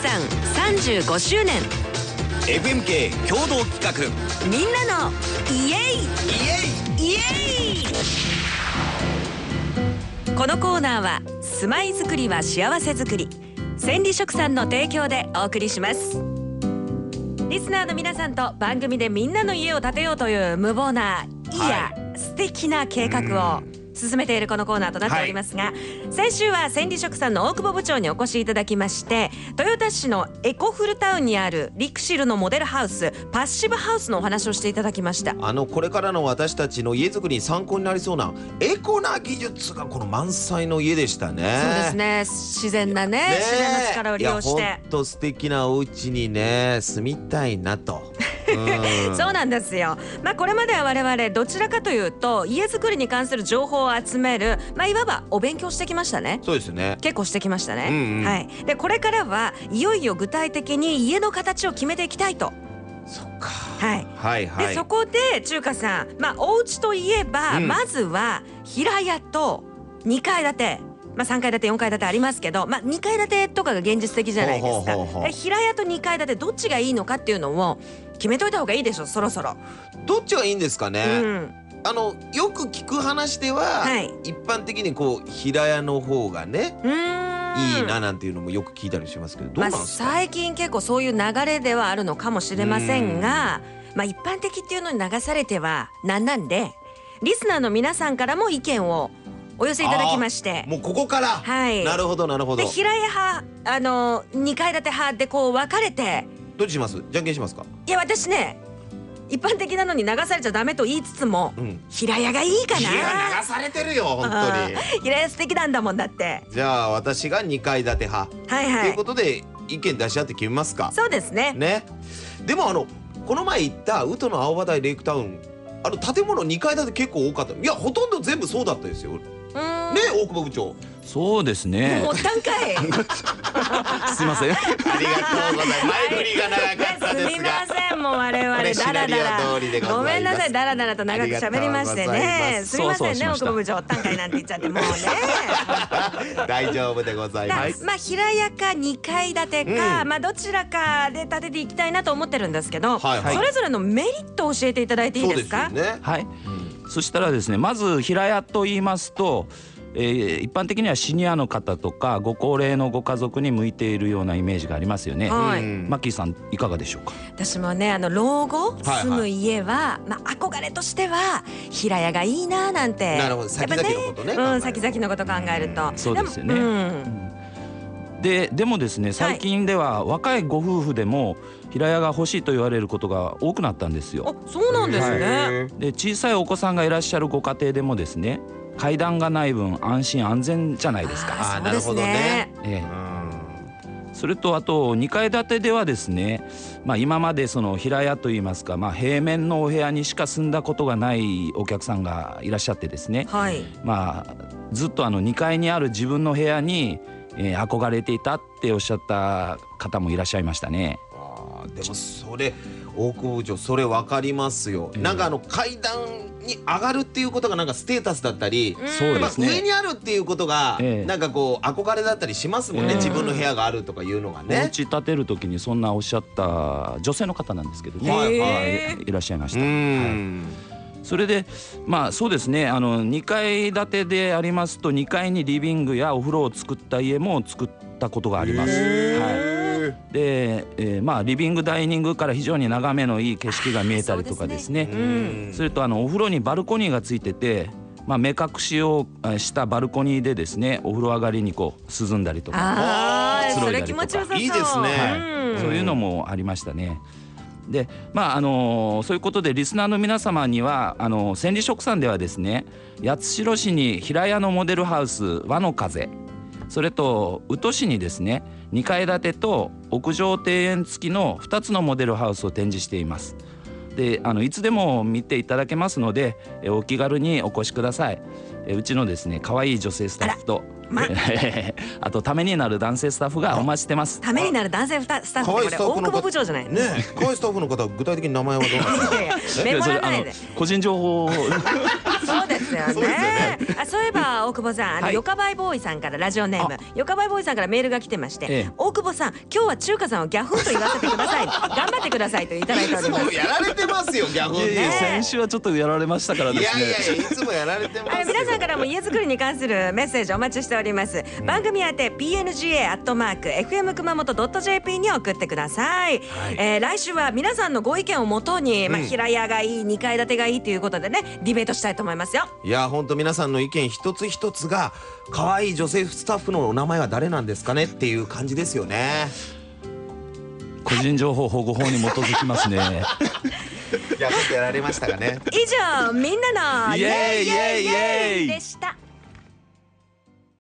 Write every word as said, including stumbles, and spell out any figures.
さんさんじゅうごしゅうねんエフエムケー 共同企画、 みんなのイエイイエイイエイ。このコーナーは住まいづくりは幸せづくり、千里食産の提供でお送りします。リスナーの皆さんと番組でみんなの家を建てようという無謀ないや、はい、素敵な計画を進めているこのコーナーとなっておりますが、はい、先週は千里食産の大久保部長にお越しいただきまして、豊田市のエコフルタウンにあるリクシルのモデルハウスパッシブハウスのお話をしていただきました。 あのこれからの私たちの家づくりに参考になりそうなエコな技術がこの満載の家でしたね。 そうですね、自然な ね, ね自然の力を利用して、いやほんと素敵なお家にね住みたいなとうん、そうなんですよ。まあこれまでは我々どちらかというと家づくりに関する情報を集める、まあいわばお勉強してきましたね。 そうですね。 結構してきましたね。 うんうん、 はい。でこれからはいよいよ具体的に家の形を決めていきたいと。 そっか。 はい。 はいはい。 でそこで中華さん、まあお家といえば、うん、まずは平屋とにかい建て。まあさんかい建てよんかい建てありますけど、まあにかい建てとかが現実的じゃないですか。ほうほうほうほう。平屋とにかい建てどっちがいいのかっていうのを決めといた方がいいでしょ、そろそろ。どっちがいいんですかね。うん、あのよく聞く話では、はい、一般的にこう平屋の方がねうーんいいななんていうのもよく聞いたりしますけど、どうなんですか。 まあ、最近結構そういう流れではあるのかもしれませんが、まあ一般的っていうのに流されてはなんなんで、リスナーの皆さんからも意見をお寄せいただきまして、 もうここから、はい、なるほどなるほど。 で平屋派、あのにかい建て派でこう分かれて、 どっちします？じゃんけんしますか？ いや私ね、一般的なのに流されちゃダメと言いつつも、うん、平屋がいいかな。 いや流されてるよ本当に。 平屋素敵なんだもんだって。 じゃあ私がにかい建て派、はいはい、ということで意見出し合って決めますか？ そうですね。 ね。でもあのこの前行った宇都の青葉台レイクタウン、あの建物にかい建て結構多かった。いやほとんど全部そうだったですよ。ね、大久保部長。 そうですね。 もうったんかい。 すいません。ありがとうございます。 前振りが長かったですが。 すみません、もう我々ダラダラ。ごめんなさい、ダラダラと長く喋りましてね。すみませんね、大久保部長、ったんかいなんて言っちゃってもうね。 大丈夫でございます。 まあ平屋かにかい建てか、まあどちらかで建てていきたいなと思ってるんですけど、それぞれのメリットを教えていただいていいですか？ はい。そしたらですね、まず平屋と言いますと、えー、一般的にはシニアの方とかご高齢のご家族に向いているようなイメージがありますよね。はい、マッキーさんいかがでしょうか？ 私もね、あの老後住む家は、はいはい、まあ憧れとしては平屋がいいななんて。 なるほど、先々のことね。 うん、先々のこと考えると。 そうですよね。うんで, でもですね、最近では若いご夫婦でも平屋が欲しいと言われることが多くなったんですよ。 あ、そうなんですね。はい、 で小さいお子さんがいらっしゃるご家庭でもですね、階段がない分安心安全じゃないですか。 ああ、なるほどね。 ええ、それとあとにかい建てではですね、まあ、今までその平屋といいますか、まあ、平面のお部屋にしか住んだことがないお客さんがいらっしゃってですね、はい、まあ、ずっとあのにかいにある自分の部屋にえー、憧れていたっておっしゃった方もいらっしゃいましたね。 あ、でもそれ大久保部長、それ分かりますよ。うん、なんかあの階段に上がるっていうことがなんかステータスだったり、そうですね、上にあるっていうことがなんかこう憧れだったりしますもんね、えー、自分の部屋があるとかいうのがね。 お家建てる時にそんなおっしゃった女性の方なんですけどね、はいはい、いらっしゃいました。うん、はい、それでまあそうですね、あのにかい建てでありますとにかいにリビングやお風呂を作った家も作ったことがあります。はい、で、えー、まあリビングダイニングから非常に眺めのいい景色が見えたりとかですね、それとあのお風呂にバルコニーがついてて、まあ、目隠しをしたバルコニーでですね、お風呂上がりにこう涼んだりとか、 あー、それ気持ちよさそう。 いいですね、 はい、そういうのもありましたね。でまああのー、そういうことでリスナーの皆様にはあのー、千里食産ではですね、八代市に平屋のモデルハウス和の風、それと宇土市にですねにかい建てと屋上庭園付きのふたつのモデルハウスを展示しています。であのいつでも見ていただけますので、えお気軽にお越しください。えうちのですね可愛い女性スタッフとあ、ま、あとためになる男性スタッフがお待ちしてます。 ためになる男性スタッフってこれ大久保部長じゃないね。可愛いスタッフの方、具体的に名前はどうなんですか？ メモらないで。 個人情報をそうそうですよね。 そうですよね。 あ、そういえば大久保さん、あの、 はいよかばいボーイさんからラジオネームよかばいボーイさんからメールが来てまして、 ええ大久保さん今日は中華さんをギャフンと言わせてください頑張ってくださいといただいております。 そうやられてますよギャフンいやいやね。 先週はちょっとやられましたからですね。 いやいやいやいつもやられてますよ。 あの皆さんからも家づくりに関するメッセージお待ちしております、うん、番組宛て ピーエヌジーエー アットマーク エフエム 熊本 .jp に送ってください、はい。えー、来週は皆さんのご意見をもとに、まあ、平屋がいいにかい建てがいいということでねディベートしたいと思いますよ。 いや本当皆さんの意見一つ一つが可愛い女性スタッフのお名前は誰なんですかねっていう感じですよね。 個人情報保護法に基づきますね。 いやちょっとやられましたかね。 以上みんなのイエイイエイイエイでした。